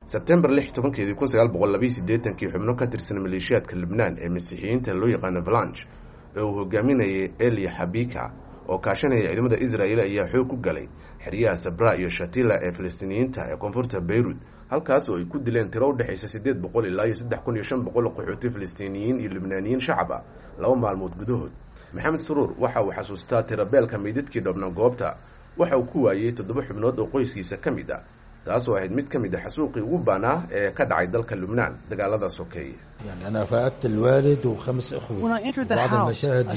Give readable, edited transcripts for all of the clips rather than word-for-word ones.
September 16 1982 xubno ka tirsan maleeshiyaadka Lebanon ee Masiixiyiinta loo yaqaan Avalanche oo uu hogaaminayay Eli Habika oo kaashanaya ciidamada Israa'iil ayaa xoog ku galay xeryaha Sabra iyo Shatila ee Falastiiniyiinta ee koonfurta Beirut halkaas oo ay ku dileen tiro u dhaxaysa 800 ilaa 3500 qaxooti Falastiiniyiin iyo Libnaaniyiin shacab ah laba maalmood gudahood. Maxamed Saruur waxa uu xasuustaa tirabeelka meydadkii dhabna goobta waxa uu ku waayay 7 xubnood oo qoyskiisa ka mid ah taas oo ahayd mid ka mid ah xasuuqii ugu baanaa ee ka dhacay dalka Lebanon dagaalada sokeeye. يعني أنا فقدت الوالد وخمس أخوة. بعض المشاهد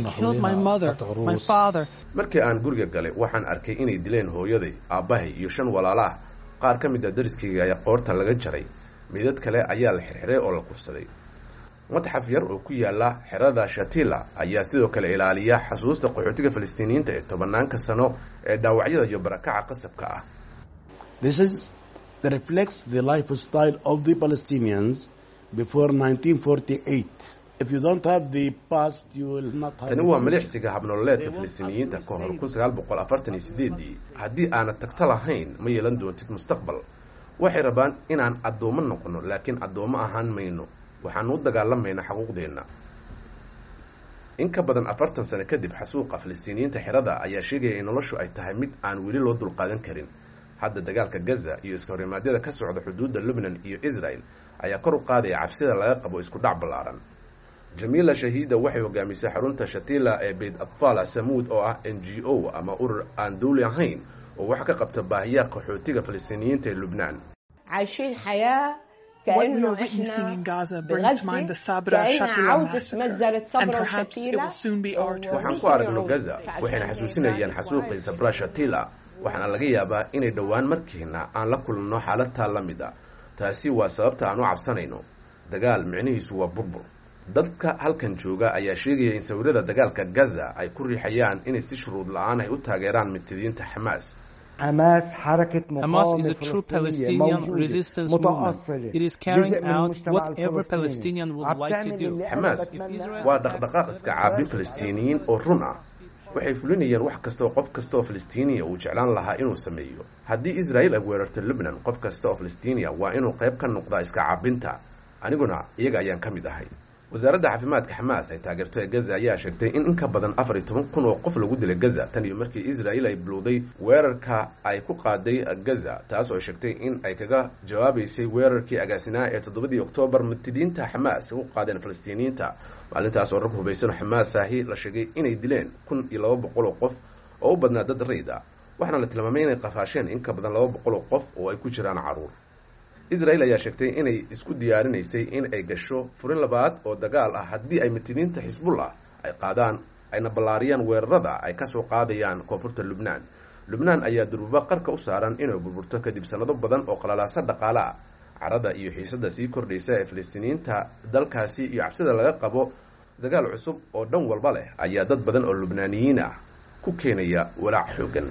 my father. Markii aan guriga galay waxaan arkay inay dileen hooyaday, aabahay iyo 5 walaalaah. Qaar ka mid ah dariskayga ayaa qoorta laga jaray. Meedad kale ayaa la xirxiray oo la kufsaday. Madaxaf yar oo ku yaala xerada Shatila ayaa sidoo kale ilaaliya xasuusta qaxootiga Falastiiniyiinta ee 10 sano ee dhaawacyada iyo barakaca qasabka ah. This reflects the lifestyle of the Palestinians before 1948. If you don't have the past, you will not have. Tani waa milixsiga habnololeedka Falastiiniyiinta ka hor 1948 haddii aanad tagta lahayn ma yeelan doontid mustaqbal. Waxay rabaan inaan adoomo noqono laakiin adoomo ahaan mayno. Waxaan u dagaalamaynaa xuquuqdeena. In ka badan 40 sano kadib xasuuqa Falastiiniyiinta xerada ayaa sheegaya in noloshu ay tahay mid aan weli loo dulqaadan karin. Hadda dagaalka Gaza iyo iska horimaadada ka socda xuduudda Lebanon iyo Israel ayaa kor u qaadaya cabsida laga qabo isku dhac ballaaran. Jamila Shahida waxay hogaamisay xarunta Shatila ee Beit Atfal Samud oo ah NGO ama urur aan dawli ahayn oo wax ka qabta baahiyaha qaxootiga Falastiiniyiinta ee Lebanon. عايشين حياة What we are witnessing in Gaza brings to mind the Sabra Shatila massacre, and perhaps it will soon be our turn. Waxaan ku aragno Gaza waxayna xasuusinayaan xasuuqii Sabra Shatila waxaana laga yaabaa inay dhawaan markiina aan la kulno xaaladta la mid ah. Taasi waa sababta aan u cabsanayno. Dagaal micnihiisu waa burbur. Dadka halkan jooga ayaa sheegaya in sawirada dagaalka Gaza ay ku riixayaan inay si shuruud la'aan ay u taageeraan mitidiinta Hamas. Hamas is a true Palestinian resistance movement. It is carrying out whatever Palestinian would like to do. Hamas waa dhaqdhaqaaq iska caabin Falastiiniyiin oo run ah. Waxay fulinayaan wax kasta oo qof kasta oo Falastiiniya uu jeclaan lahaa inuu sameeyo. Haddii Israel ay weerarto Lebanon, qof kasta oo Falastiiniya waa inuu qayb ka noqdaa iska caabinta. Aniguna iyaga ayaan ka mid ahay. Wasaaradda caafimaadka Hamas ay taageerto ee Gaza ayaa sheegtay in ka badan 14,000 oo qof lagu dilay Gaza tan iyo markii Israel ay bilowday weerarka ay ku qaaday Gaza taas oo sheegtay in ay kaga jawaabaysay weerarkii agaasinaa ee 7 Oktoobar mitidiinta Hamas u qaadeen Falastiiniyiinta. Maalintaas oo rag hubaysan Hamas ahi la sheegay inay dileen 1200 qof oo u badnaa dad rayid ah. Waxaana la tilmaamay inay qafaasheen in ka badan 200 qof oo ay ku jiraan caruur. Israel ayaa sheegtay inay isku diyaarinaysay in ay gasho furin labaad oo dagaal ah haddii ay mitidiinta Xisbullah ay qaadaan ayna ballaariyaan weerarada ay ka soo qaadayaan koonfurta Lebanon. Lebanon ayaa durba qarka u saaran inay burburto kadib sanado badan oo qalalaasa dhaqaale ah. Carada iyo xiisadda sii kordhaysa ee Falastiiniyiinta dalkaasi iyo cabsida laga qabo dagaal cusub oo dhan walba leh ayaa dad badan oo Libnaaniyiin ah ku keenaya walaac xooggan.